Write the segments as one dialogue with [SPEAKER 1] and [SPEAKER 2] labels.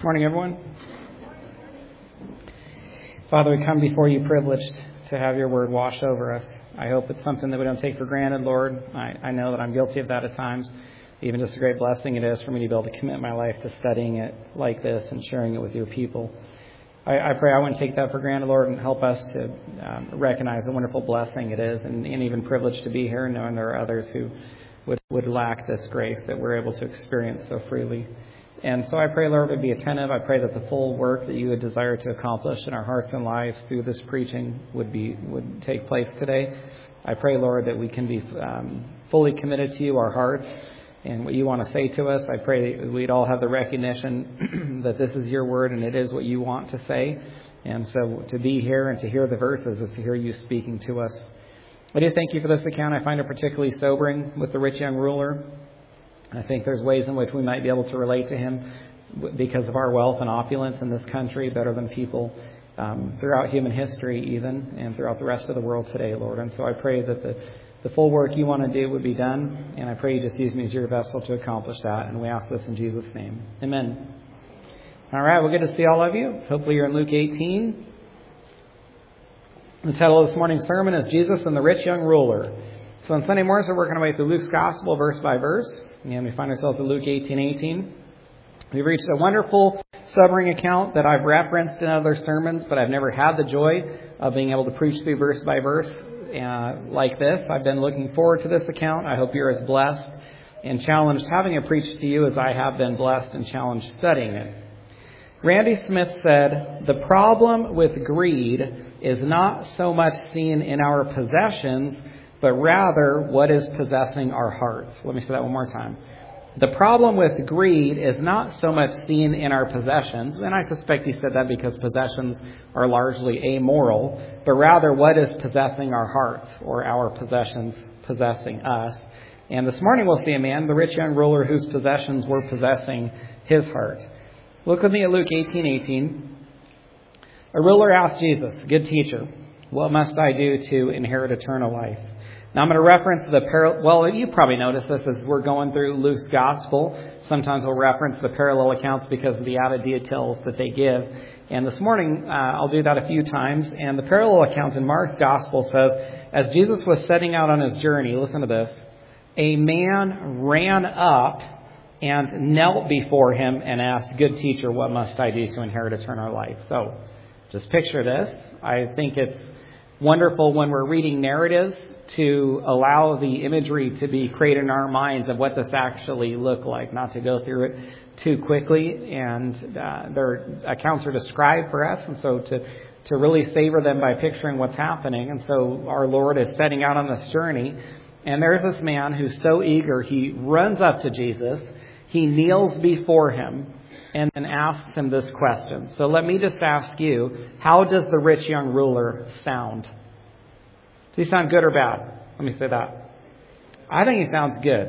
[SPEAKER 1] Morning, everyone. Father, we come before you privileged to have your word wash over us. I hope it's something that we don't take for granted, Lord. I know that I'm guilty of that at times. Even just a great blessing it is for me to be able to commit my life to studying it like this and sharing it with your people. I pray I wouldn't take that for granted, Lord, and help us to recognize the wonderful blessing it is and even privileged to be here, knowing there are others who would lack this grace that we're able to experience so freely. And so I pray, Lord, we'd be attentive. I pray that the full work that you would desire to accomplish in our hearts and lives through this preaching would take place today. I pray, Lord, that we can be fully committed to you, our hearts, and what you want to say to us. I pray that we'd all have the recognition that this is your word and it is what you want to say. And so to be here and to hear the verses is to hear you speaking to us. I do thank you for this account. I find it particularly sobering with the rich young ruler. I think there's ways in which we might be able to relate to him because of our wealth and opulence in this country better than people throughout human history even and throughout the rest of the world today, Lord. And so I pray that the full work you want to do would be done, and I pray you just use me as your vessel to accomplish that, and we ask this in Jesus' name. Amen. All right, well, good to see all of you. Hopefully you're in Luke 18. The title of this morning's sermon is Jesus and the Rich Young Ruler. So on Sunday mornings, we're working our way through Luke's Gospel verse by verse. And we find ourselves in Luke 18:18. We've reached a wonderful sobering account that I've referenced in other sermons, but I've never had the joy of being able to preach through verse by verse like this. I've been looking forward to this account. I hope you're as blessed and challenged having it preached to you as I have been blessed and challenged studying it. Randy Smith said, "The problem with greed is not so much seen in our possessions, but rather what is possessing our hearts." Let me say that one more time. The problem with greed is not so much seen in our possessions, and I suspect he said that because possessions are largely amoral, but rather what is possessing our hearts, or our possessions possessing us. And this morning we'll see a man, the rich young ruler, whose possessions were possessing his heart. Look with me at Luke 18:18. A ruler asked Jesus, "Good teacher, what must I do to inherit eternal life?" Now, I'm going to reference well, you probably noticed this as we're going through Luke's Gospel. Sometimes we'll reference the parallel accounts because of the added details that they give. And this morning, I'll do that a few times. And the parallel account in Mark's Gospel says, as Jesus was setting out on his journey, listen to this, a man ran up and knelt before him and asked, "Good teacher, what must I do to inherit eternal life?" So, just picture this. I think it's wonderful when we're reading narratives to allow the imagery to be created in our minds of what this actually looked like, not to go through it too quickly. And their accounts are described for us, and so to really savor them by picturing what's happening. And so our Lord is setting out on this journey, and there's this man who's so eager, he runs up to Jesus, he kneels before him, and then asks him this question. So let me just ask you, how does the rich young ruler sound? Does he sound good or bad? Let me say that. I think he sounds good.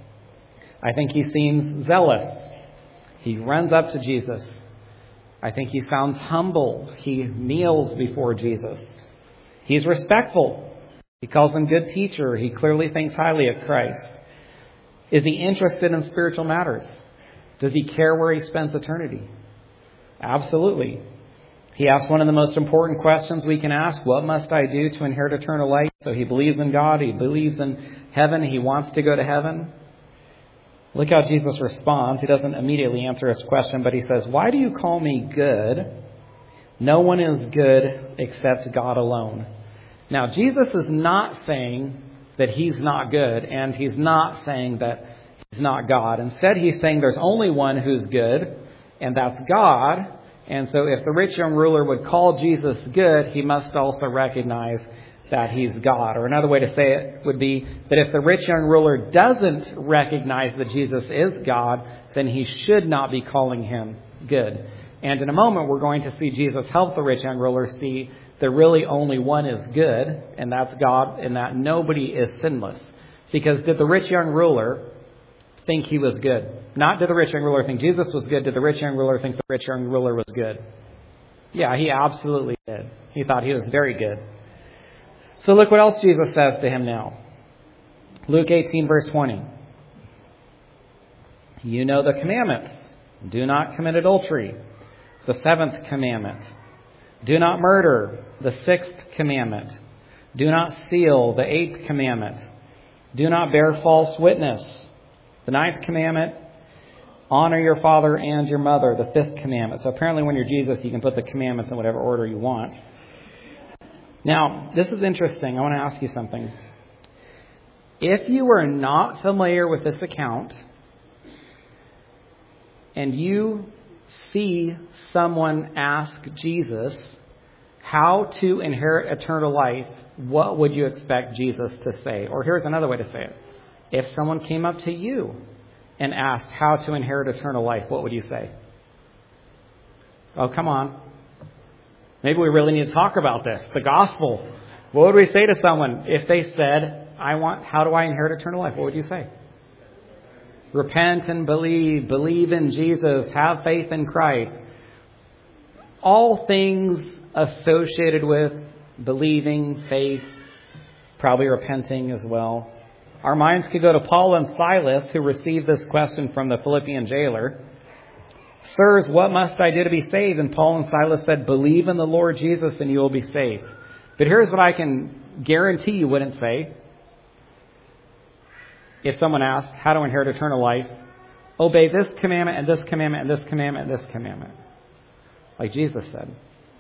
[SPEAKER 1] I think he seems zealous. He runs up to Jesus. I think he sounds humble. He kneels before Jesus. He's respectful. He calls him good teacher. He clearly thinks highly of Christ. Is he interested in spiritual matters? Does he care where he spends eternity? Absolutely. He asks one of the most important questions we can ask, what must I do to inherit eternal life? So he believes in God, he believes in heaven, he wants to go to heaven. Look how Jesus responds. He doesn't immediately answer his question, but he says, "Why do you call me good? No one is good except God alone." Now, Jesus is not saying that he's not good, and he's not saying that he's not God. Instead, he's saying there's only one who's good, and that's God. And so if the rich young ruler would call Jesus good, he must also recognize that he's God. Or another way to say it would be that if the rich young ruler doesn't recognize that Jesus is God, then he should not be calling him good. And in a moment, we're going to see Jesus help the rich young ruler see that really only one is good, and that's God, and that nobody is sinless. Because did the rich young ruler think he was good? Not did the rich young ruler think Jesus was good. Did the rich young ruler think the rich young ruler was good? Yeah, he absolutely did. He thought he was very good. So look what else Jesus says to him now. Luke 18, verse 20. You know the commandments. Do not commit adultery, the 7th commandment. Do not murder, the 6th commandment. Do not steal, the 8th commandment. Do not bear false witness, the 9th commandment. Honor your father and your mother, the 5th commandment. So apparently when you're Jesus, you can put the commandments in whatever order you want. Now, this is interesting. I want to ask you something. If you are not familiar with this account, and you see someone ask Jesus how to inherit eternal life, what would you expect Jesus to say? Or here's another way to say it. If someone came up to you and asked how to inherit eternal life, what would you say? Oh, come on. Maybe we really need to talk about this. The gospel. What would we say to someone if they said, how do I inherit eternal life? What would you say? Repent and believe. Believe in Jesus. Have faith in Christ. All things associated with believing, faith, probably repenting as well. Our minds could go to Paul and Silas, who received this question from the Philippian jailer. Sirs, what must I do to be saved? And Paul and Silas said, believe in the Lord Jesus and you will be saved. But here's what I can guarantee you wouldn't say. If someone asked how to inherit eternal life, obey this commandment and this commandment and this commandment and this commandment. Like Jesus said.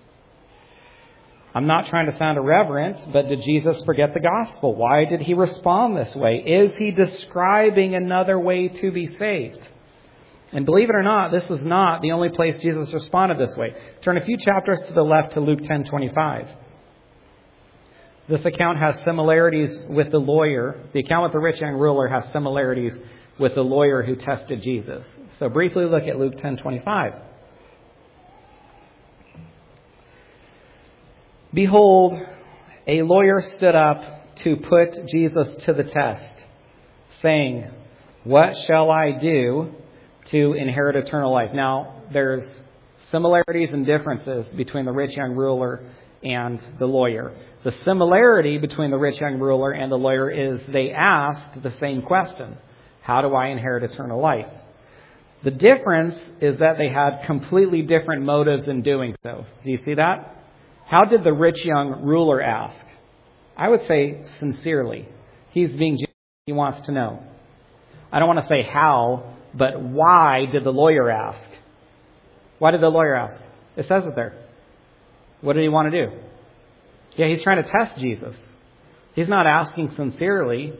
[SPEAKER 1] I'm not trying to sound irreverent, but did Jesus forget the gospel? Why did he respond this way? Is he describing another way to be saved? And believe it or not, this is not the only place Jesus responded this way. Turn a few chapters to the left to Luke 10:25. This account has similarities with the lawyer. The account with the rich young ruler has similarities with the lawyer who tested Jesus. So briefly look at Luke 10:25. Behold, a lawyer stood up to put Jesus to the test, saying, what shall I do to inherit eternal life? Now, there's similarities and differences between the rich young ruler and the lawyer. The similarity between the rich young ruler and the lawyer is they asked the same question. How do I inherit eternal life? The difference is that they had completely different motives in doing so. Do you see that? How did the rich young ruler ask? I would say sincerely. He's being genuine. He wants to know. I don't want to say how, but why did the lawyer ask? Why did the lawyer ask? It says it there. What did he want to do? Yeah, he's trying to test Jesus. He's not asking sincerely.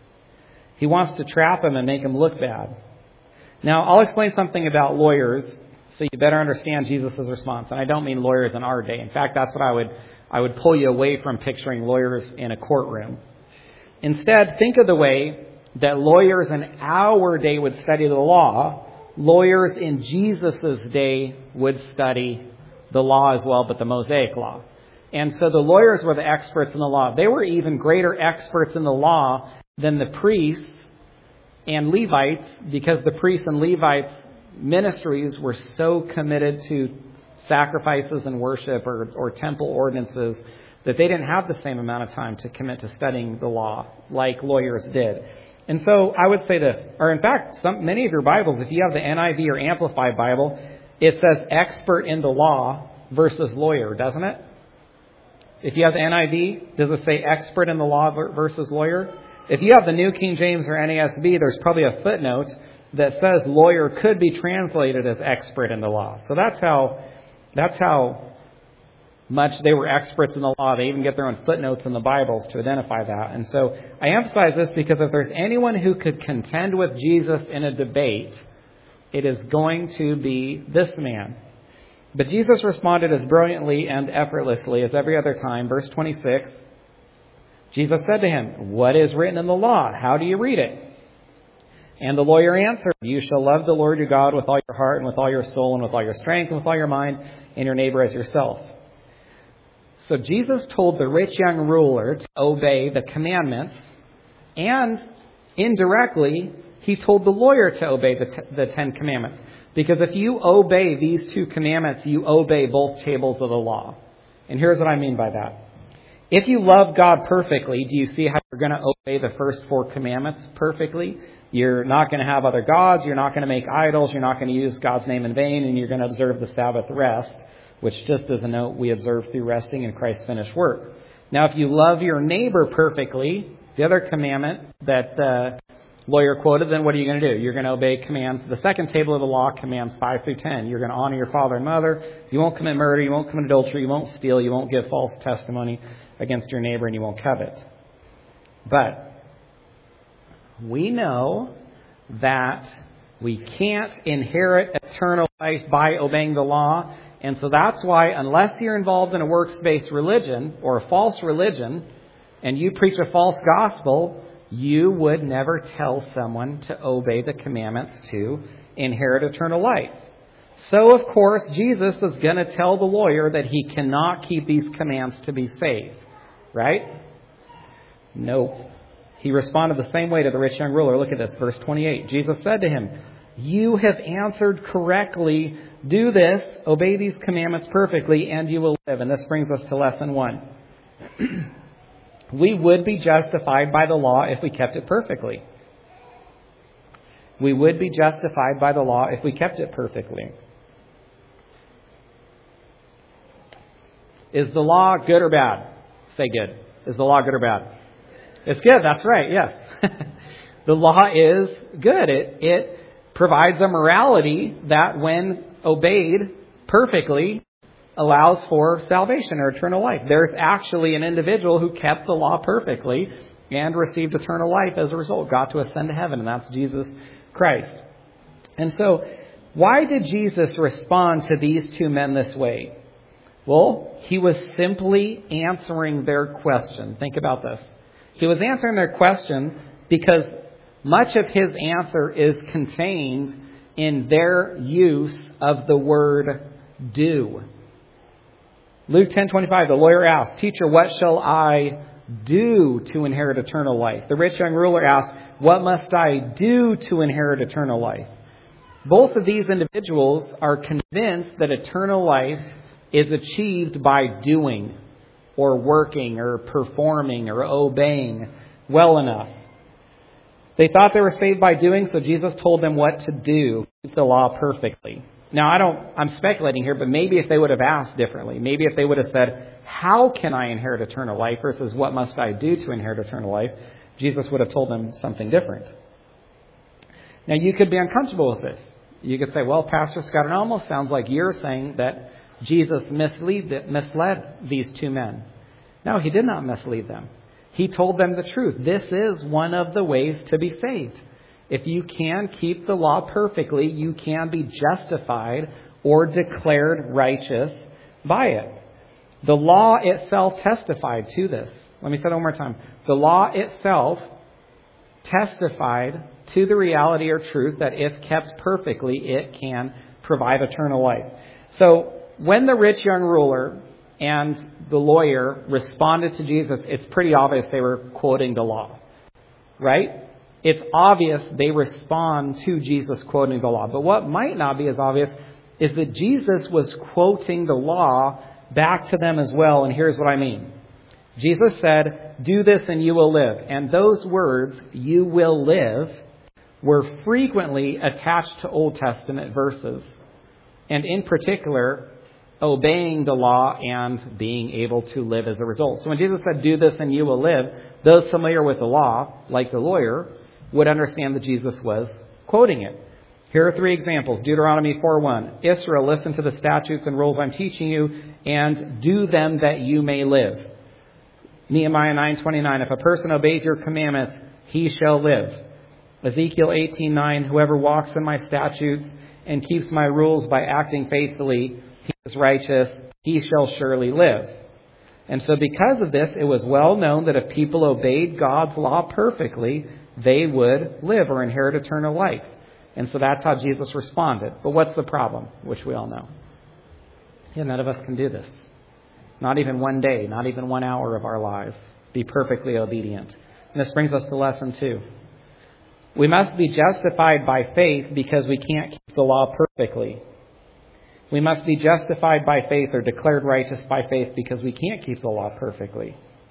[SPEAKER 1] He wants to trap him and make him look bad. Now, I'll explain something about lawyers so you better understand Jesus' response. And I don't mean lawyers in our day. In fact, that's what I would pull you away from picturing lawyers in a courtroom. Instead, think of the way that lawyers in our day would study the law. Lawyers in Jesus' day would study the law as well, but the Mosaic law. And so the lawyers were the experts in the law. They were even greater experts in the law than the priests and Levites, because the priests and Levites' ministries were so committed to sacrifices and worship or temple ordinances that they didn't have the same amount of time to commit to studying the law like lawyers did. And so I would say this, or in fact, many of your Bibles, if you have the NIV or Amplified Bible, it says expert in the law versus lawyer, doesn't it? If you have the NIV, does it say expert in the law versus lawyer? If you have the New King James or NASB, there's probably a footnote that says lawyer could be translated as expert in the law. So that's how much they were experts in the law. They even get their own footnotes in the Bibles to identify that. And so I emphasize this because if there's anyone who could contend with Jesus in a debate, it is going to be this man. But Jesus responded as brilliantly and effortlessly as every other time. Verse 26, Jesus said to him, what is written in the law? How do you read it? And the lawyer answered, you shall love the Lord your God with all your heart and with all your soul and with all your strength and with all your mind and your neighbor as yourself. So Jesus told the rich young ruler to obey the commandments, and indirectly, he told the lawyer to obey the 10 commandments. Because if you obey these 2 commandments, you obey both tables of the law. And here's what I mean by that. If you love God perfectly, do you see how you're going to obey the first 4 commandments perfectly? You're not going to have other gods. You're not going to make idols. You're not going to use God's name in vain. And you're going to observe the Sabbath rest, which, just as a note, we observe through resting in Christ's finished work. Now, if you love your neighbor perfectly, the other commandment that the lawyer quoted, then what are you going to do? You're going to obey commands. The second table of the law, commands 5 through 10. You're going to honor your father and mother. You won't commit murder. You won't commit adultery. You won't steal. You won't give false testimony against your neighbor, and you won't covet. But we know that we can't inherit eternal life by obeying the law. And so that's why, unless you're involved in a works-based religion or a false religion, and you preach a false gospel, you would never tell someone to obey the commandments to inherit eternal life. So, of course, Jesus is going to tell the lawyer that he cannot keep these commands to be saved. Right? Nope. He responded the same way to the rich young ruler. Look at this, verse 28. Jesus said to him, "You have answered correctly. Do this, obey these commandments perfectly, and you will live." And this brings us to lesson 1. We would be justified by the law if we kept it perfectly. We would be justified by the law if we kept it perfectly. Is the law good or bad? Say good. Is the law good or bad? It's good. That's right. Yes. The law is good. It provides a morality that, when obeyed perfectly, allows for salvation or eternal life. There's actually an individual who kept the law perfectly and received eternal life as a result, got to ascend to heaven, and that's Jesus Christ. And so, why did Jesus respond to these 2 men this way? Well, he was simply answering their question. Think about this. He was answering their question because much of his answer is contained in their use of the word do. Luke 10:25, the lawyer asked, "Teacher, what shall I do to inherit eternal life?" The rich young ruler asked, "What must I do to inherit eternal life?" Both of these individuals are convinced that eternal life is achieved by doing or working or performing or obeying well enough. They thought they were saved by doing, so Jesus told them what to do, keep the law perfectly. Now, I'm speculating here, but maybe if they would have asked differently, maybe if they would have said, "How can I inherit eternal life?" versus "What must I do to inherit eternal life?" Jesus would have told them something different. Now, you could be uncomfortable with this. You could say, "Well, Pastor Scott, it almost sounds like you're saying that Jesus misled these 2 men." No, he did not mislead them. He told them the truth. This is one of the ways to be saved. If you can keep the law perfectly, you can be justified or declared righteous by it. The law itself testified to this. Let me say it one more time. The law itself testified to the reality or truth that if kept perfectly, it can provide eternal life. So when the rich young ruler and the lawyer responded to Jesus, it's pretty obvious they were quoting the law, right? It's obvious they respond to Jesus quoting the law. But what might not be as obvious is that Jesus was quoting the law back to them as well. And here's what I mean. Jesus said, "Do this and you will live." And those words, "you will live," were frequently attached to Old Testament verses. And in particular, obeying the law and being able to live as a result. So when Jesus said, "Do this and you will live," those familiar with the law, like the lawyer, would understand that Jesus was quoting it. Here are 3 examples. Deuteronomy 4:1. "Israel, listen to the statutes and rules I'm teaching you, and do them that you may live." Nehemiah 9:29. "If a person obeys your commandments, he shall live." Ezekiel 18:9. "Whoever walks in my statutes and keeps my rules by acting faithfully, he is righteous, he shall surely live." And so because of this, it was well known that if people obeyed God's law perfectly, they would live or inherit eternal life. And so that's how Jesus responded. But what's the problem, which we all know? Yeah, none of us can do this. Not even one day, not even 1 hour of our lives. Be perfectly obedient. And this brings us to lesson 2. We must be justified by faith because we can't keep the law perfectly. We must be justified by faith or declared righteous by faith because we can't keep the law perfectly.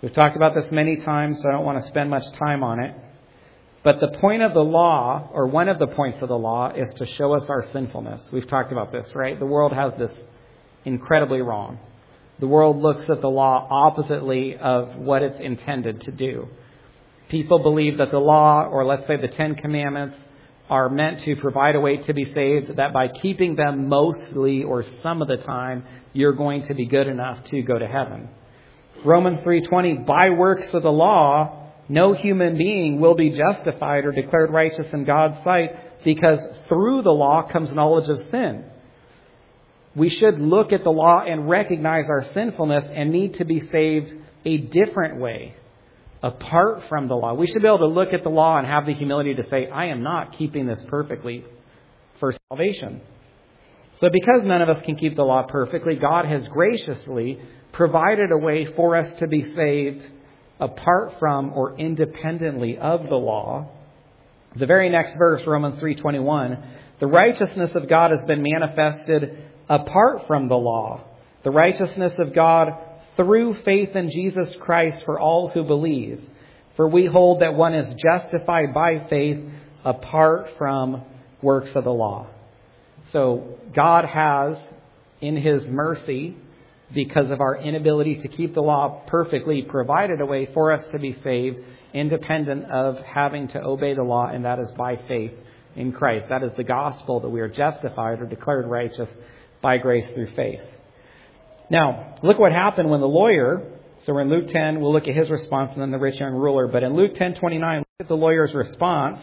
[SPEAKER 1] We've talked about this many times, so I don't want to spend much time on it. But the point of the law, or one of the points of the law, is to show us our sinfulness. We've talked about this, right? The world has this incredibly wrong. The world looks at the law oppositely of what it's intended to do. People believe that the law, or let's say the Ten Commandments, are meant to provide a way to be saved, that by keeping them mostly or some of the time, you're going to be good enough to go to heaven. Romans 3:20, by works of the law, no human being will be justified or declared righteous in God's sight, because through the law comes knowledge of sin. We should look at the law and recognize our sinfulness and need to be saved a different way, apart from the law. We should be able to look at the law and have the humility to say, I am not keeping this perfectly for salvation. So because none of us can keep the law perfectly, God has graciously provided a way for us to be saved apart from or independently of the law. The very next verse, Romans 3:21, the righteousness of God has been manifested apart from the law, the righteousness of God through faith in Jesus Christ for all who believe. For we hold that one is justified by faith apart from works of the law. So God has, in His mercy, because of our inability to keep the law perfectly, provided a way for us to be saved, independent of having to obey the law, and that is by faith in Christ. That is the gospel, that we are justified or declared righteous by grace through faith. Now, look what happened when the lawyer, so we're in Luke 10, we'll look at his response and then the rich young ruler, but in Luke 10:29, look at the lawyer's response.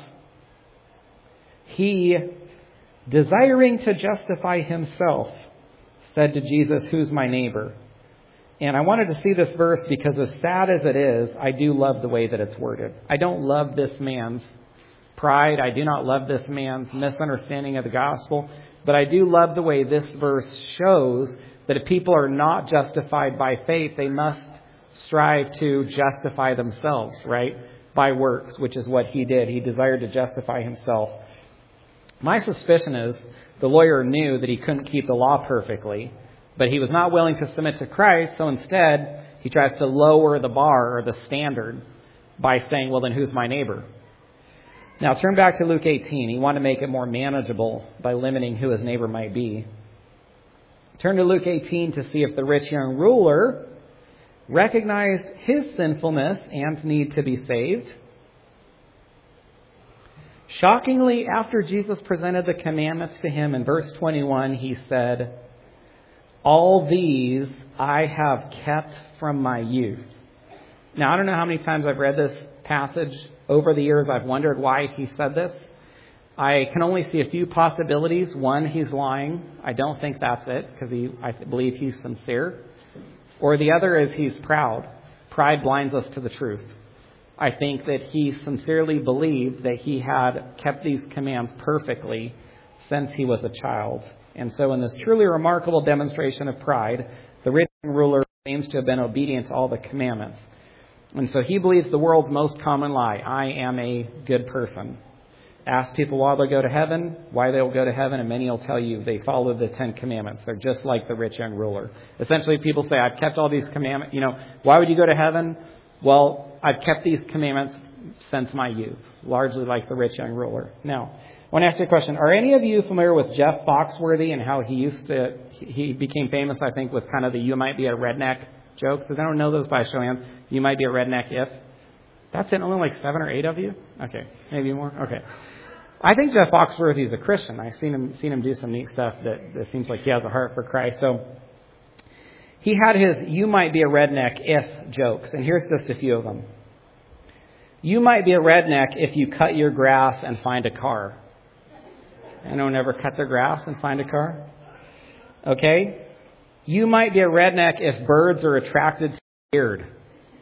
[SPEAKER 1] He, desiring to justify himself, said to Jesus, who's my neighbor? And I wanted to see this verse because as sad as it is, I do love the way that it's worded. I don't love this man's pride. I do not love this man's misunderstanding of the gospel. But I do love the way this verse shows that if people are not justified by faith, they must strive to justify themselves, right? By works, which is what he did. He desired to justify himself. My suspicion is the lawyer knew that he couldn't keep the law perfectly, but he was not willing to submit to Christ, so instead he tries to lower the bar or the standard by saying, well, then who's my neighbor? Now turn back to Luke 18. He wanted to make it more manageable by limiting who his neighbor might be. Turn to Luke 18 to see if the rich young ruler recognized his sinfulness and need to be saved. Shockingly, after Jesus presented the commandments to him in verse 21, he said, all these I have kept from my youth. Now, I don't know how many times I've read this passage over the years. I've wondered why he said this. I can only see a few possibilities. One, he's lying. I don't think that's it, because I believe he's sincere. Or the other is he's proud. Pride blinds us to the truth. I think that he sincerely believed that he had kept these commands perfectly since he was a child. And so in this truly remarkable demonstration of pride, the rich ruler claims to have been obedient to all the commandments. And so he believes the world's most common lie, I am a good person. Ask people why they'll go to heaven, why they'll go to heaven, and many will tell you they follow the 10 commandments. They're just like the rich young ruler. Essentially, people say, I've kept all these commandments. Why would you go to heaven? Well, I've kept these commandments since my youth, largely like the rich young ruler. Now, I want to ask you a question. Are any of you familiar with Jeff Foxworthy and how he became famous, I think, with kind of the you might be a redneck jokes? Does anyone know those by show of hands? You might be a redneck if. That's it, only like 7 or 8 of you? Okay, maybe more? Okay. I think Jeff Foxworthy is a Christian. I've seen him do some neat stuff that seems like he has a heart for Christ. So he had his you might be a redneck if jokes, and here's just a few of them. You might be a redneck if you cut your grass and find a car. Anyone ever cut their grass and find a car? Okay. You might be a redneck if birds are attracted to your beard.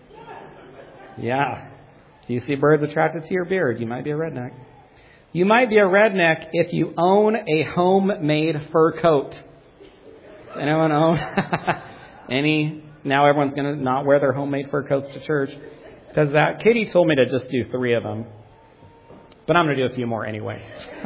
[SPEAKER 1] Yeah. Do you see birds attracted to your beard? You might be a redneck. You might be a redneck if you own a homemade fur coat. Does anyone own any? Now everyone's going to not wear their homemade fur coats to church. Because Katie told me to just do 3 of them. But I'm going to do a few more anyway.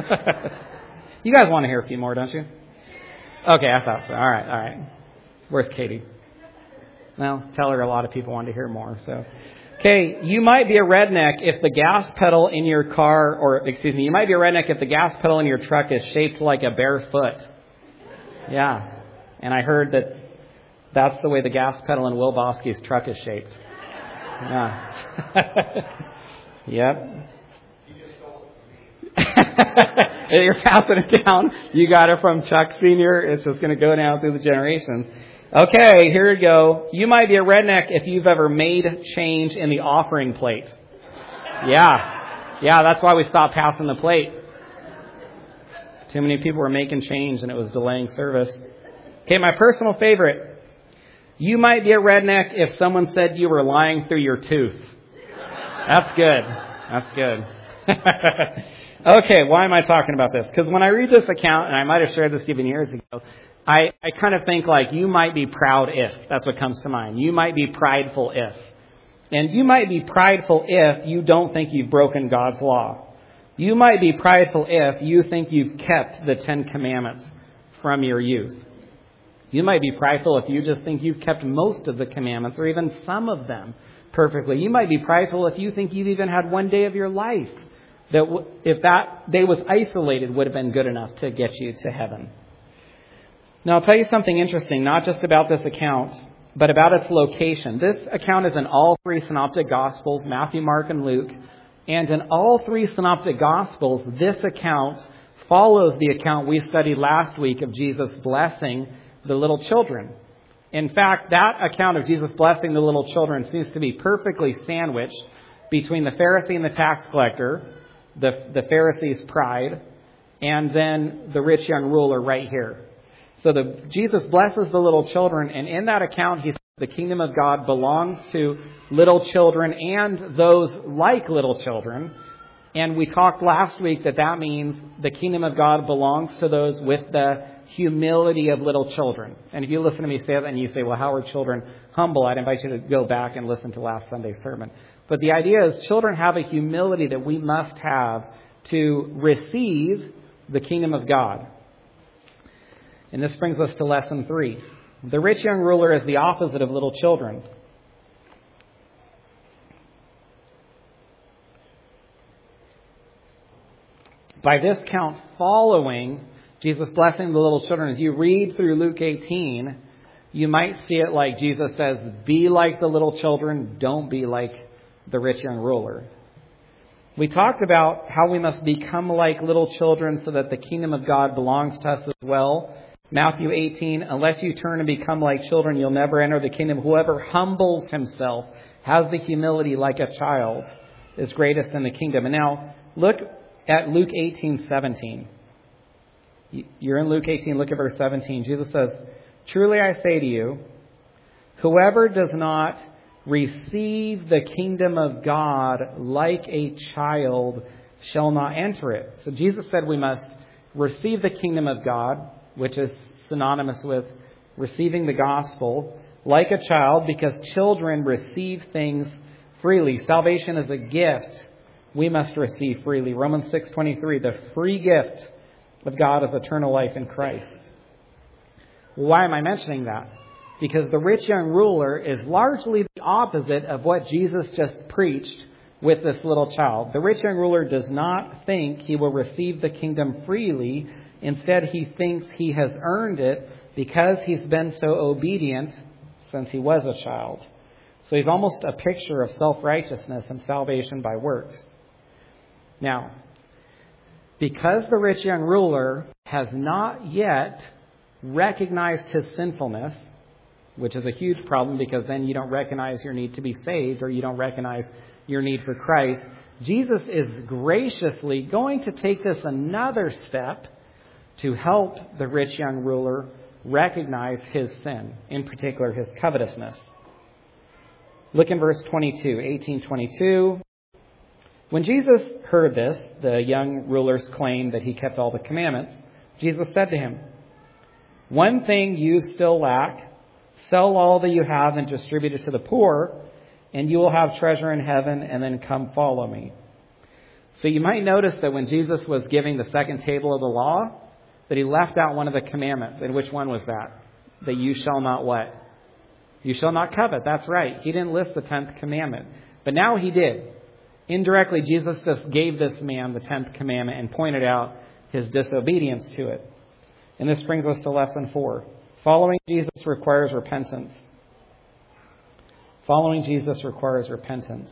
[SPEAKER 1] You guys want to hear a few more, don't you? Okay, I thought so. All right. Where's Katie? Well, tell her a lot of people want to hear more. So, okay, you might be a redneck if the gas pedal in your car, you might be a redneck if the gas pedal in your truck is shaped like a bare foot. Yeah, and I heard that's the way the gas pedal in Will Bosky's truck is shaped. Yeah. Yep. You're passing it down. You got it from Chuck Sr. It's just going to go down through the generations. Okay, here we go. You might be a redneck if you've ever made change in the offering plate. Yeah, that's why we stopped passing the plate. Too many people were making change and it was delaying service. Okay, my personal favorite. You might be a redneck if someone said you were lying through your tooth. That's good. Okay, why am I talking about this? Because when I read this account, and I might have shared this even years ago, I kind of think like you might be proud if. That's what comes to mind. You might be prideful if. And you might be prideful if you don't think you've broken God's law. You might be prideful if you think you've kept the 10 Commandments from your youth. You might be prideful if you just think you've kept most of the commandments or even some of them perfectly. You might be prideful if you think you've even had one day of your life that if that day was isolated would have been good enough to get you to heaven. Now, I'll tell you something interesting, not just about this account, but about its location. This account is in all three synoptic Gospels, Matthew, Mark, and Luke. And in all three synoptic Gospels, this account follows the account we studied last week of Jesus blessing the little children. In fact, that account of Jesus blessing the little children seems to be perfectly sandwiched between the Pharisee and the tax collector, the Pharisee's pride, and then the rich young ruler right here. So Jesus blesses the little children, and in that account, he says the kingdom of God belongs to little children and those like little children. And we talked last week that means the kingdom of God belongs to those with the humility of little children. And if you listen to me say that and you say, well, how are children humble? I'd invite you to go back and listen to last Sunday's sermon. But the idea is children have a humility that we must have to receive the kingdom of God. And this brings us to lesson 3. The rich young ruler is the opposite of little children. By this count, following Jesus blessing the little children, as you read through Luke 18, you might see it like Jesus says, be like the little children, don't be like the rich young ruler. We talked about how we must become like little children so that the kingdom of God belongs to us as well. Matthew 18, unless you turn and become like children, you'll never enter the kingdom. Whoever humbles himself, has the humility like a child, is greatest in the kingdom. And now, look at Luke 18:17. You're in Luke 18, look at verse 17. Jesus says, truly I say to you, whoever does not receive the kingdom of God like a child shall not enter it. So Jesus said we must receive the kingdom of God, which is synonymous with receiving the gospel, like a child, because children receive things freely. Salvation is a gift we must receive freely. Romans 6:23, the free gift of God is eternal life in Christ. Why am I mentioning that? Because the rich young ruler is largely the opposite of what Jesus just preached with this little child. The rich young ruler does not think he will receive the kingdom freely. Instead, he thinks he has earned it because he's been so obedient since he was a child. So he's almost a picture of self-righteousness and salvation by works. Now, because the rich young ruler has not yet recognized his sinfulness, which is a huge problem because then you don't recognize your need to be saved or you don't recognize your need for Christ, Jesus is graciously going to take this another step to help the rich young ruler recognize his sin, in particular his covetousness. Look in verse 22, 18:22. When Jesus heard this, the young ruler's claim that he kept all the commandments, Jesus said to him, one thing you still lack, sell all that you have and distribute it to the poor, and you will have treasure in heaven, and then come follow me. So you might notice that when Jesus was giving the second table of the law, that he left out one of the commandments. And which one was that? That you shall not what? You shall not covet. That's right. He didn't list the 10th commandment. But now he did. Indirectly, Jesus just gave this man the 10th commandment and pointed out his disobedience to it. And this brings us to lesson 4. Following Jesus requires repentance. Following Jesus requires repentance.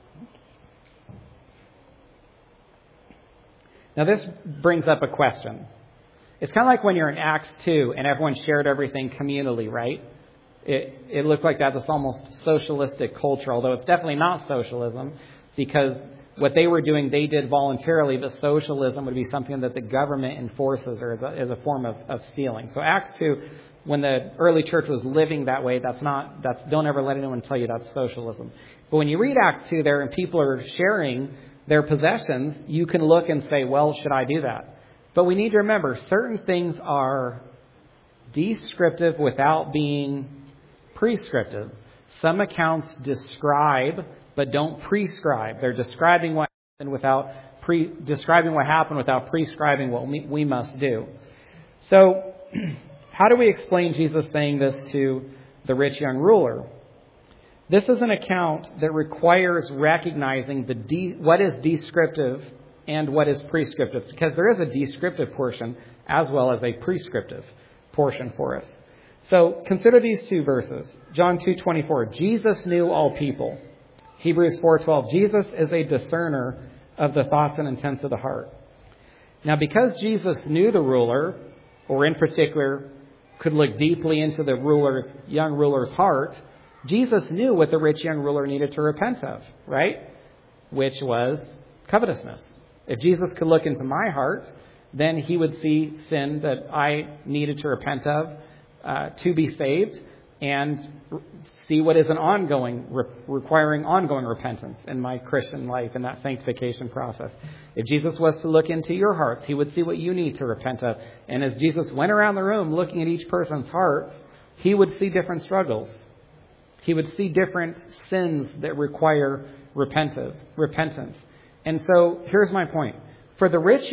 [SPEAKER 1] Now this brings up a question. It's kind of like when you're in Acts 2 and everyone shared everything communally, right? It looked like that. This almost socialistic culture, although it's definitely not socialism, because what they were doing, they did voluntarily, but socialism would be something that the government enforces or as a form of stealing. So Acts 2, when the early church was living that way, don't ever let anyone tell you that's socialism. But when you read Acts 2 there and people are sharing their possessions, you can look and say, well, should I do that? But we need to remember, certain things are descriptive without being prescriptive. Some accounts describe but don't prescribe. They're describing what happened without prescribing what we must do. So, how do we explain Jesus saying this to the rich young ruler? This is an account that requires recognizing what is descriptive and what is prescriptive, because there is a descriptive portion as well as a prescriptive portion for us. So consider these two verses. John 2:24, Jesus knew all people. Hebrews 4:12, Jesus is a discerner of the thoughts and intents of the heart. Now, because Jesus knew the ruler, or in particular could look deeply into the young ruler's heart, Jesus knew what the rich young ruler needed to repent of, right? Which was covetousness. If Jesus could look into my heart, then he would see sin that I needed to repent of to be saved, and see what is requiring ongoing repentance in my Christian life in that sanctification process. If Jesus was to look into your hearts, he would see what you need to repent of. And as Jesus went around the room looking at each person's hearts, he would see different struggles. He would see different sins that require repentance. And so here's my point. For the rich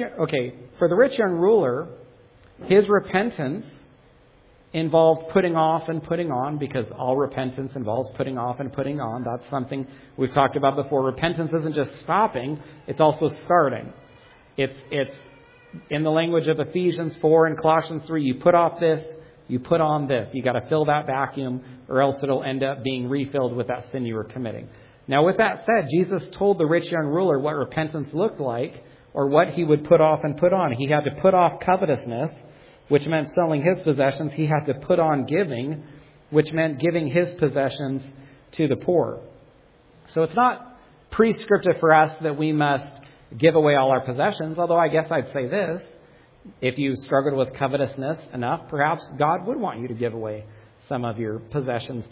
[SPEAKER 1] young ruler, his repentance involved putting off and putting on, because all repentance involves putting off and putting on. That's something we've talked about before. Repentance isn't just stopping, it's also starting. It's in the language of Ephesians 4 and Colossians 3, you put off this, you put on this. You got to fill that vacuum, or else it'll end up being refilled with that sin you were committing. Now, with that said, Jesus told the rich young ruler what repentance looked like, or what he would put off and put on. He had to put off covetousness, which meant selling his possessions. He had to put on giving, which meant giving his possessions to the poor. So it's not prescriptive for us that we must give away all our possessions, although I guess I'd say this. If you struggled with covetousness enough, perhaps God would want you to give away some of your possessions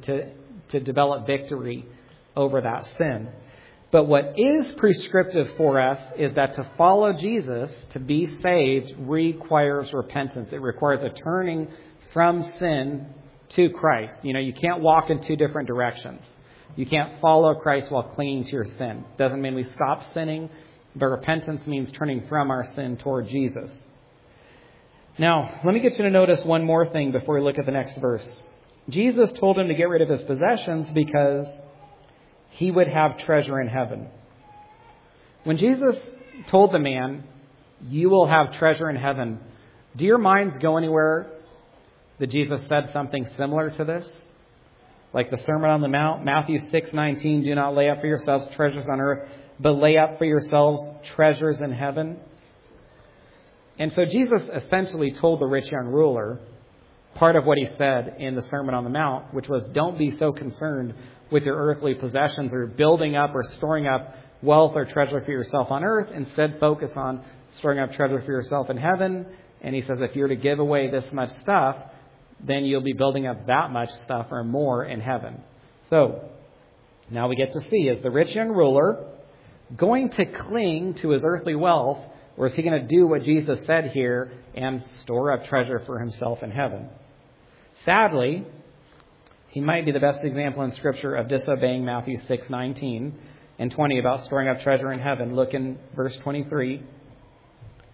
[SPEAKER 1] to develop victory over that sin. But what is prescriptive for us is that to follow Jesus, to be saved, requires repentance. It requires a turning from sin to Christ. You can't walk in two different directions. You can't follow Christ while clinging to your sin. Doesn't mean we stop sinning, but repentance means turning from our sin toward Jesus. Now, let me get you to notice one more thing before we look at the next verse. Jesus told him to get rid of his possessions because he would have treasure in heaven. When Jesus told the man, you will have treasure in heaven, do your minds go anywhere that Jesus said something similar to this? Like the Sermon on the Mount, Matthew 6:19, do not lay up for yourselves treasures on earth, but lay up for yourselves treasures in heaven. And so Jesus essentially told the rich young ruler part of what he said in the Sermon on the Mount, which was, don't be so concerned with your earthly possessions or building up or storing up wealth or treasure for yourself on earth. Instead, focus on storing up treasure for yourself in heaven. And he says, if you're to give away this much stuff, then you'll be building up that much stuff or more in heaven. So, now we get to see, is the rich young ruler going to cling to his earthly wealth, or is he going to do what Jesus said here and store up treasure for himself in heaven? Sadly, he might be the best example in Scripture of disobeying Matthew 6:19 and 20 about storing up treasure in heaven. Look in verse 23.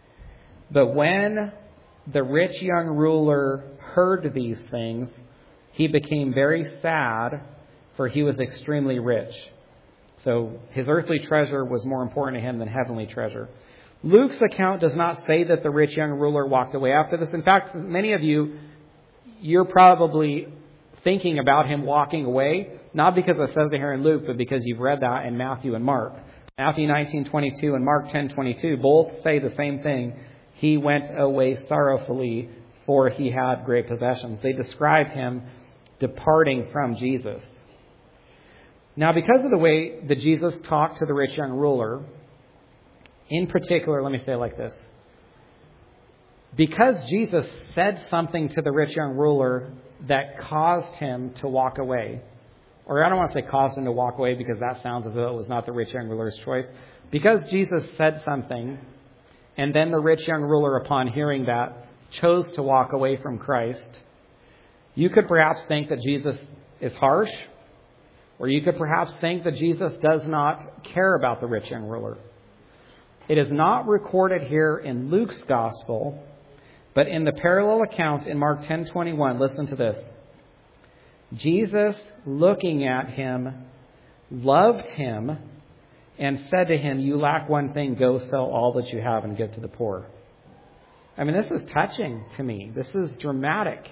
[SPEAKER 1] But when the rich young ruler heard these things, he became very sad, for he was extremely rich. So his earthly treasure was more important to him than heavenly treasure. Luke's account does not say that the rich young ruler walked away after this. In fact, many of you're probably thinking about him walking away, not because it says it here in Luke, but because you've read that in Matthew and Mark. Matthew 19:22 and Mark 10:22 both say the same thing. He went away sorrowfully, for he had great possessions. They describe him departing from Jesus. Now, because of the way that Jesus talked to the rich young ruler, in particular, let me say it like this. Because Jesus said something to the rich young ruler that caused him to walk away, or I don't want to say caused him to walk away because that sounds as though it was not the rich young ruler's choice. Because Jesus said something, and then the rich young ruler, upon hearing that, chose to walk away from Christ, you could perhaps think that Jesus is harsh, or you could perhaps think that Jesus does not care about the rich young ruler. It is not recorded here in Luke's gospel, but in the parallel account in Mark 10:21, listen to this. Jesus, looking at him, loved him and said to him, "You lack one thing, go sell all that you have and give to the poor." I mean, this is touching to me. This is dramatic.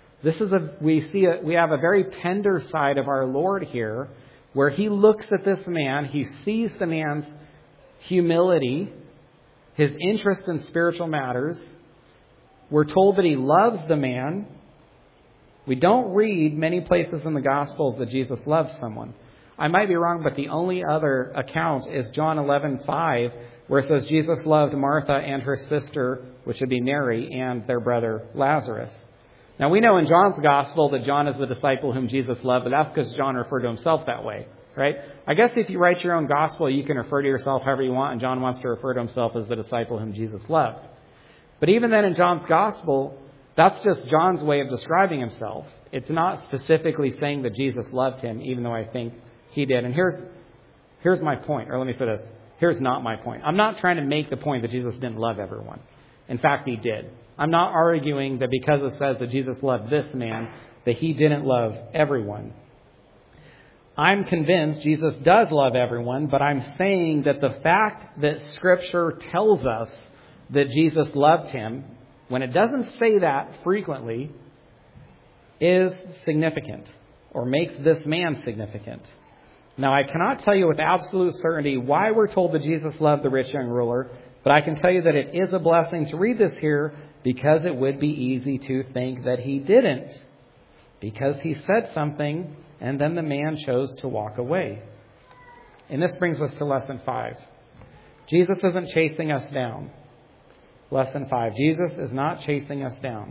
[SPEAKER 1] We have a very tender side of our Lord here, where he looks at this man, he sees the man's humility, his interest in spiritual matters. We're told that he loves the man. We don't read many places in the Gospels that Jesus loves someone. I might be wrong, but the only other account is John 11:5, where it says Jesus loved Martha and her sister, which would be Mary, and their brother Lazarus. Now, we know in John's Gospel that John is the disciple whom Jesus loved, but that's because John referred to himself that way, right? I guess if you write your own Gospel, you can refer to yourself however you want, and John wants to refer to himself as the disciple whom Jesus loved. But even then in John's Gospel, that's just John's way of describing himself. It's not specifically saying that Jesus loved him, even though I think he did. And here's my point, or let me say this. Here's not my point. I'm not trying to make the point that Jesus didn't love everyone. In fact, he did. I'm not arguing that because it says that Jesus loved this man, that he didn't love everyone. I'm convinced Jesus does love everyone, but I'm saying that the fact that Scripture tells us that Jesus loved him, when it doesn't say that frequently, is significant, or makes this man significant. Now, I cannot tell you with absolute certainty why we're told that Jesus loved the rich young ruler, but I can tell you that it is a blessing to read this here, because it would be easy to think that he didn't, because he said something and then the man chose to walk away. And this brings us to lesson 5. Jesus isn't chasing us down. Lesson 5. Jesus is not chasing us down.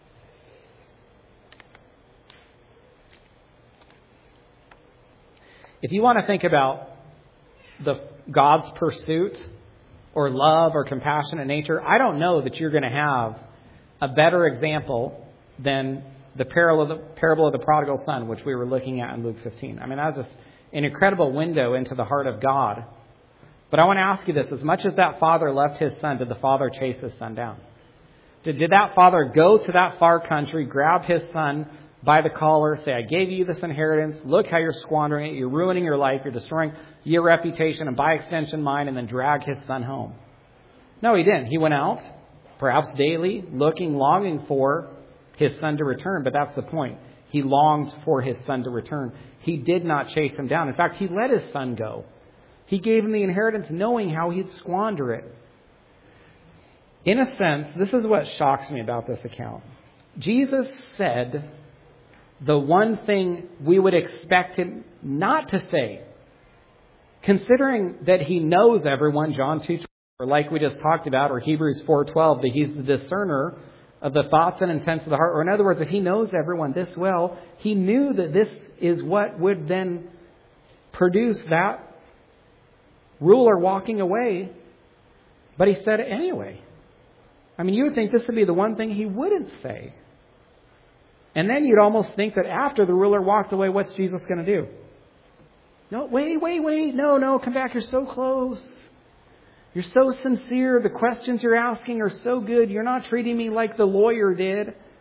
[SPEAKER 1] If you want to think about God's pursuit or love or compassionate nature, I don't know that you're going to have a better example than the parable of the prodigal son, which we were looking at in Luke 15. I mean, that's just an incredible window into the heart of God. But I want to ask you this. As much as that father left his son, did the father chase his son down? Did that father go to that far country, grab his son by the collar, say, "I gave you this inheritance. Look how you're squandering it. You're ruining your life. You're destroying your reputation and by extension mine," and then drag his son home? No, he didn't. He went out, perhaps daily, longing for his son to return. But that's the point. He longed for his son to return. He did not chase him down. In fact, he let his son go. He gave him the inheritance knowing how he'd squander it. In a sense, this is what shocks me about this account. Jesus said the one thing we would expect him not to say, considering that he knows everyone, John 2:12, or like we just talked about, or Hebrews 4:12, that he's the discerner of the thoughts and intents of the heart. Or in other words, if he knows everyone this well, he knew that this is what would then produce that ruler walking away. But he said it anyway. I mean, you would think this would be the one thing he wouldn't say. And then you'd almost think that after the ruler walked away, what's Jesus going to do? No, wait. No, come back. You're so close. You're so sincere. The questions you're asking are so good. You're not treating me like the lawyer did.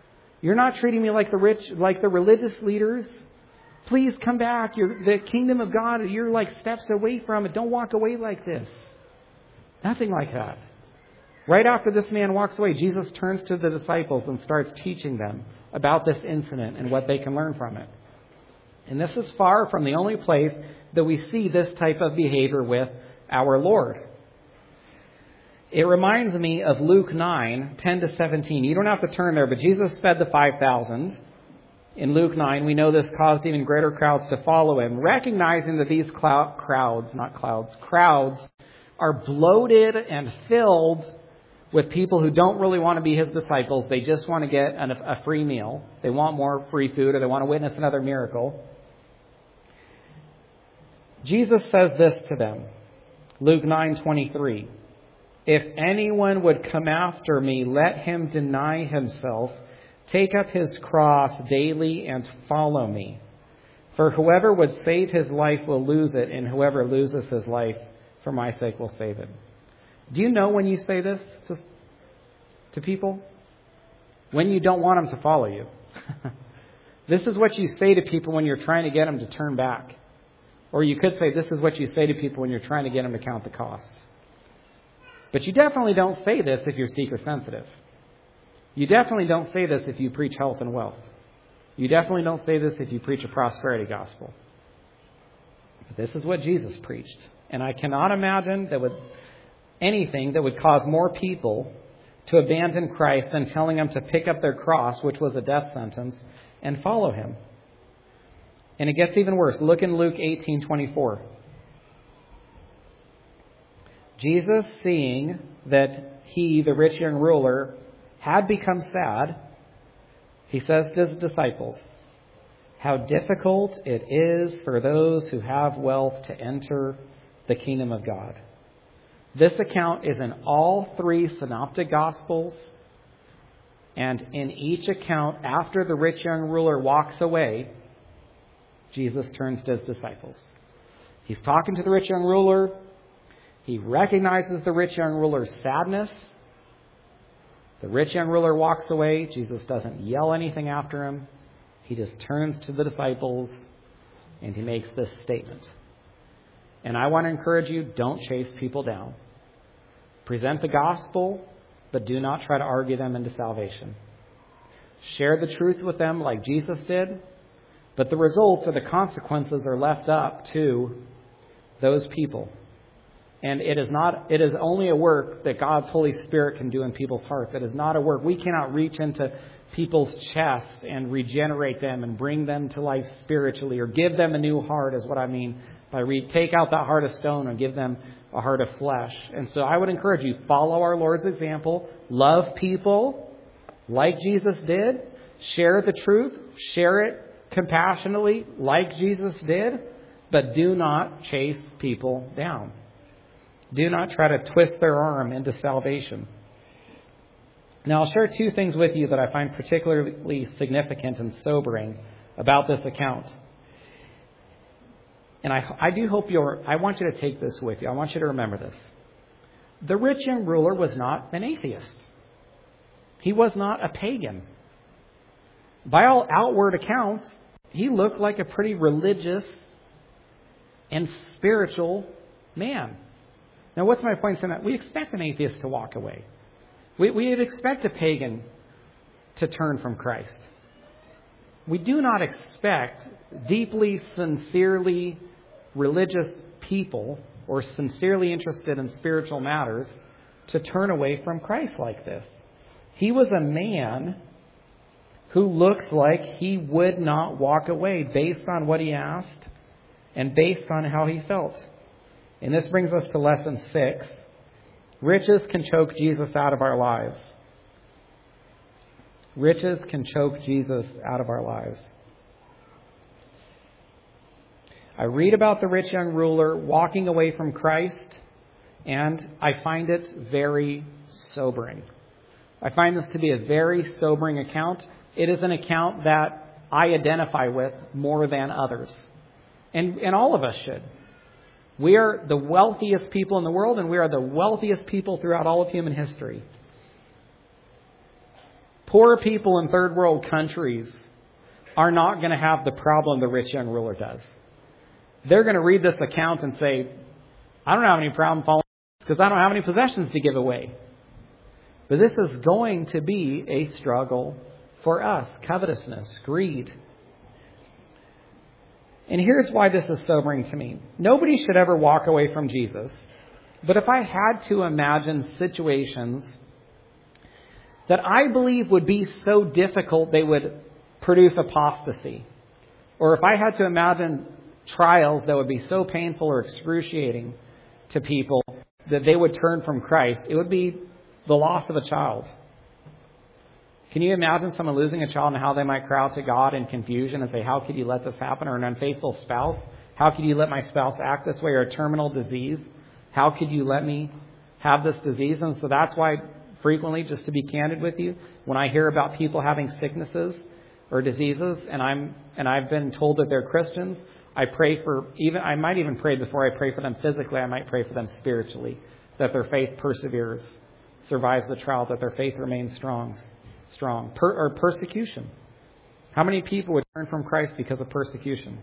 [SPEAKER 1] You're not treating me like the rich, like the religious leaders. Please come back. The kingdom of God, you're like steps away from it. Don't walk away like this. Nothing like that. Right after this man walks away, Jesus turns to the disciples and starts teaching them about this incident and what they can learn from it. And this is far from the only place that we see this type of behavior with our Lord. It reminds me of Luke 9, 10 to 17. You don't have to turn there, but Jesus fed the 5,000. In Luke 9, we know this caused even greater crowds to follow him, recognizing that these crowds are bloated and filled with people who don't really want to be his disciples. They just want to get a free meal. They want more free food, or they want to witness another miracle. Jesus says this to them, Luke 9:23. If anyone would come after me, let him deny himself, take up his cross daily and follow me. For whoever would save his life will lose it, and whoever loses his life for my sake will save it. Do you know when you say this to people? When you don't want them to follow you. This is what you say to people when you're trying to get them to turn back. Or you could say this is what you say to people when you're trying to get them to count the cost. But you definitely don't say this if you're seeker sensitive. You definitely don't say this if you preach health and wealth. You definitely don't say this if you preach a prosperity gospel. But this is what Jesus preached. And I cannot imagine anything that would cause more people to abandon Christ than telling them to pick up their cross, which was a death sentence, and follow him. And it gets even worse. Look in Luke 18:24. Jesus, seeing that he, the rich young ruler, had become sad, he says to his disciples, how difficult it is for those who have wealth to enter the kingdom of God. This account is in all three synoptic gospels. And in each account, after the rich young ruler walks away, Jesus turns to his disciples. He's talking to the rich young ruler. He recognizes the rich young ruler's sadness. The rich young ruler walks away. Jesus doesn't yell anything after him. He just turns to the disciples and he makes this statement. And I want to encourage you, don't chase people down. Present the gospel, but do not try to argue them into salvation. Share the truth with them like Jesus did, but the results or the consequences are left up to those people. And it is only a work that God's Holy Spirit can do in people's hearts. It is not a work. We cannot reach into people's chests and regenerate them and bring them to life spiritually or give them a new heart, is what I mean by take out that heart of stone and give them a heart of flesh. And so I would encourage you, follow our Lord's example. Love people like Jesus did. Share the truth. Share it compassionately like Jesus did. But do not chase people down. Do not try to twist their arm into salvation. Now, I'll share two things with you that I find particularly significant and sobering about this account. And I do hope I want you to take this with you. I want you to remember this. The rich young ruler was not an atheist. He was not a pagan. By all outward accounts, he looked like a pretty religious and spiritual man. Now, what's my point in that? We expect an atheist to walk away. We would expect a pagan to turn from Christ. We do not expect deeply, sincerely religious people or sincerely interested in spiritual matters to turn away from Christ like this. He was a man who looks like he would not walk away based on what he asked and based on how he felt. And this brings us to lesson 6. Riches can choke Jesus out of our lives. Riches can choke Jesus out of our lives. I read about the rich young ruler walking away from Christ, and I find it very sobering. I find this to be a very sobering account. It is an account that I identify with more than others. And all of us should. We are the wealthiest people in the world, and we are the wealthiest people throughout all of human history. Poor people in third world countries are not going to have the problem the rich young ruler does. They're going to read this account and say, I don't have any problem following because I don't have any possessions to give away. But this is going to be a struggle for us. Covetousness, greed. And here's why this is sobering to me. Nobody should ever walk away from Jesus. But if I had to imagine situations that I believe would be so difficult they would produce apostasy, or if I had to imagine trials that would be so painful or excruciating to people that they would turn from Christ, it would be the loss of a child. Can you imagine someone losing a child and how they might cry out to God in confusion and say, how could you let this happen? Or an unfaithful spouse? How could you let my spouse act this way? Or a terminal disease? How could you let me have this disease? And so that's why frequently, just to be candid with you, when I hear about people having sicknesses or diseases and I've been told that they're Christians, I might even pray before I pray for them physically, I might pray for them spiritually, that their faith perseveres, survives the trial, that their faith remains strong. Or persecution. How many people would turn from Christ because of persecution?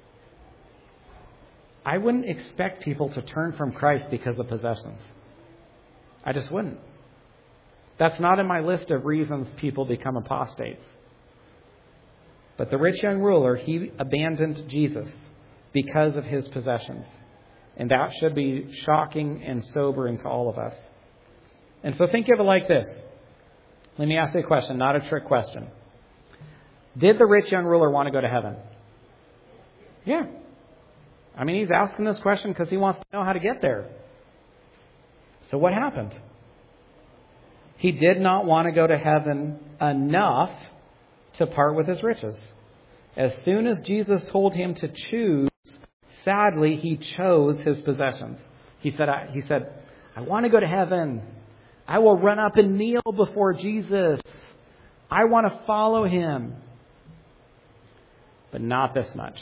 [SPEAKER 1] I wouldn't expect people to turn from Christ because of possessions. I just wouldn't. That's not in my list of reasons people become apostates. But the rich young ruler, he abandoned Jesus because of his possessions. And that should be shocking and sobering to all of us. And so think of it like this. Let me ask you a question, not a trick question. Did the rich young ruler want to go to heaven? Yeah. I mean, he's asking this question because he wants to know how to get there. So what happened? He did not want to go to heaven enough to part with his riches. As soon as Jesus told him to choose, sadly, he chose his possessions. He said, I want to go to heaven. I will run up and kneel before Jesus. I want to follow him. But not this much.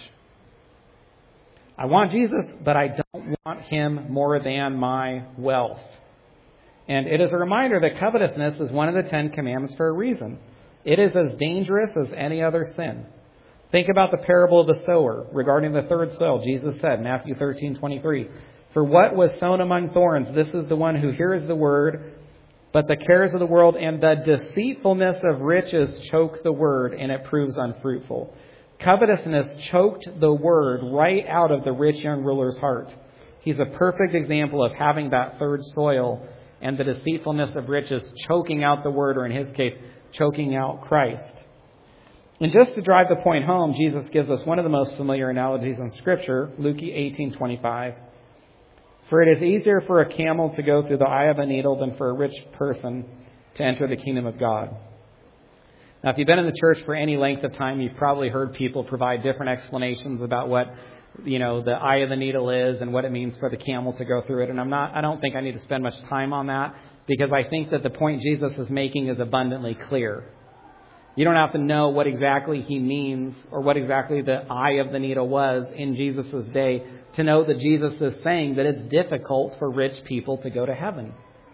[SPEAKER 1] I want Jesus, but I don't want him more than my wealth. And it is a reminder that covetousness is one of the 10 commandments for a reason. It is as dangerous as any other sin. Think about the parable of the sower regarding the third soil. Jesus said, Matthew 13:23, for what was sown among thorns, this is the one who hears the word, but the cares of the world and the deceitfulness of riches choke the word, and it proves unfruitful. Covetousness choked the word right out of the rich young ruler's heart. He's a perfect example of having that third soil and the deceitfulness of riches choking out the word, or in his case, choking out Christ. And just to drive the point home, Jesus gives us one of the most familiar analogies in Scripture, Luke 18:25. For it is easier for a camel to go through the eye of a needle than for a rich person to enter the kingdom of God. Now, if you've been in the church for any length of time, you've probably heard people provide different explanations about what, the eye of the needle is and what it means for the camel to go through it. And I don't think I need to spend much time on that, because I think that the point Jesus is making is abundantly clear. You don't have to know what exactly he means or what exactly the eye of the needle was in Jesus' day to know that Jesus is saying that it's difficult for rich people to go to heaven.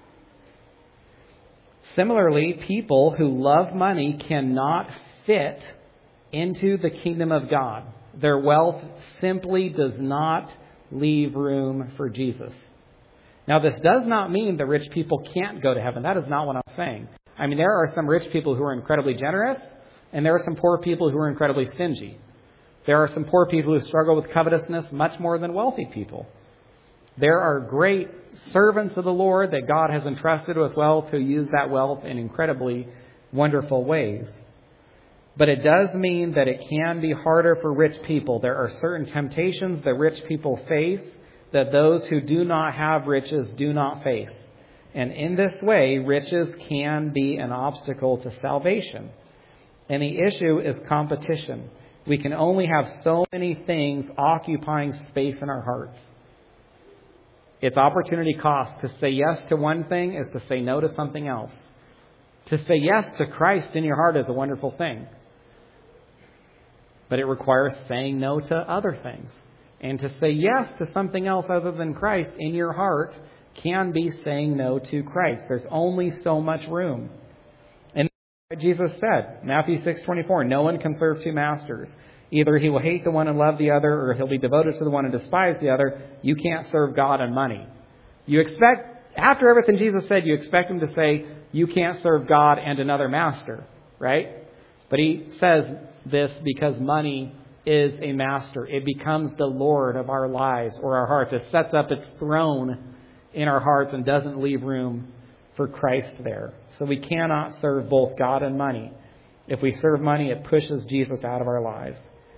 [SPEAKER 1] Similarly, people who love money cannot fit into the kingdom of God. Their wealth simply does not leave room for Jesus. Now, this does not mean that rich people can't go to heaven. That is not what I'm saying. I mean, there are some rich people who are incredibly generous, and there are some poor people who are incredibly stingy. There are some poor people who struggle with covetousness much more than wealthy people. There are great servants of the Lord that God has entrusted with wealth who use that wealth in incredibly wonderful ways. But it does mean that it can be harder for rich people. There are certain temptations that rich people face that those who do not have riches do not face. And in this way, riches can be an obstacle to salvation. And the issue is competition. We can only have so many things occupying space in our hearts. It's opportunity cost. To say yes to one thing is to say no to something else. To say yes to Christ in your heart is a wonderful thing. But it requires saying no to other things. And to say yes to something else other than Christ in your heart can be saying no to Christ. There's only so much room. And Jesus said, Matthew 6:24, no one can serve two masters. Either he will hate the one and love the other, or he'll be devoted to the one and despise the other. You can't serve God and money. You expect, after everything Jesus said, you expect him to say, you can't serve God and another master, right? But he says this because money is a master. It becomes the Lord of our lives or our hearts. It sets up its throne in our hearts and doesn't leave room for Christ there. So we cannot serve both God and money. If we serve money, it pushes Jesus out of our lives.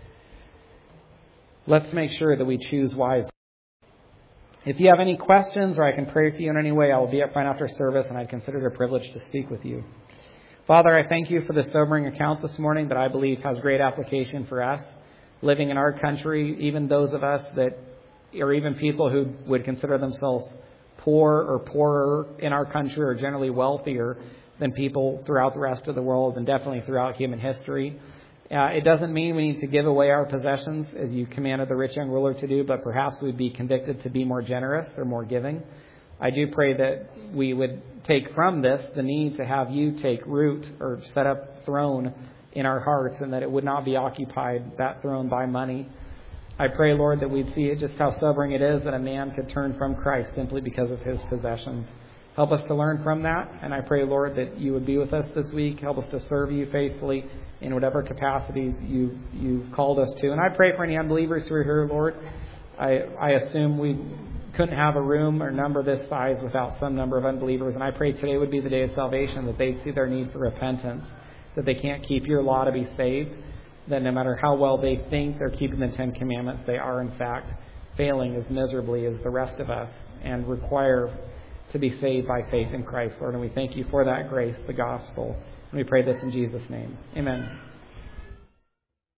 [SPEAKER 1] Let's make sure that we choose wisely. If you have any questions or I can pray for you in any way, I will be up front after service, and I'd consider it a privilege to speak with you. Father, I thank you for the sobering account this morning that I believe has great application for us living in our country, even those of us that, or even people who would consider themselves poor or poorer in our country or generally wealthier than people throughout the rest of the world and definitely throughout human history. It doesn't mean we need to give away our possessions as you commanded the rich young ruler to do, but perhaps we'd be convicted to be more generous or more giving. I do pray that we would take from this the need to have you take root or set up throne in our hearts, and that it would not be occupied, that throne, by money. I pray, Lord, that we'd see just how sobering it is that a man could turn from Christ simply because of his possessions. Help us to learn from that, and I pray, Lord, that you would be with us this week. Help us to serve you faithfully in whatever capacities you've called us to. And I pray for any unbelievers who are here, Lord. I assume we couldn't have a room or number this size without some number of unbelievers, and I pray today would be the day of salvation, that they'd see their need for repentance, that they can't keep your law to be saved, that no matter how well they think they're keeping the Ten Commandments, they are in fact failing as miserably as the rest of us and require to be saved by faith in Christ, Lord. And we thank you for that grace, the gospel. And we pray this in Jesus' name. Amen.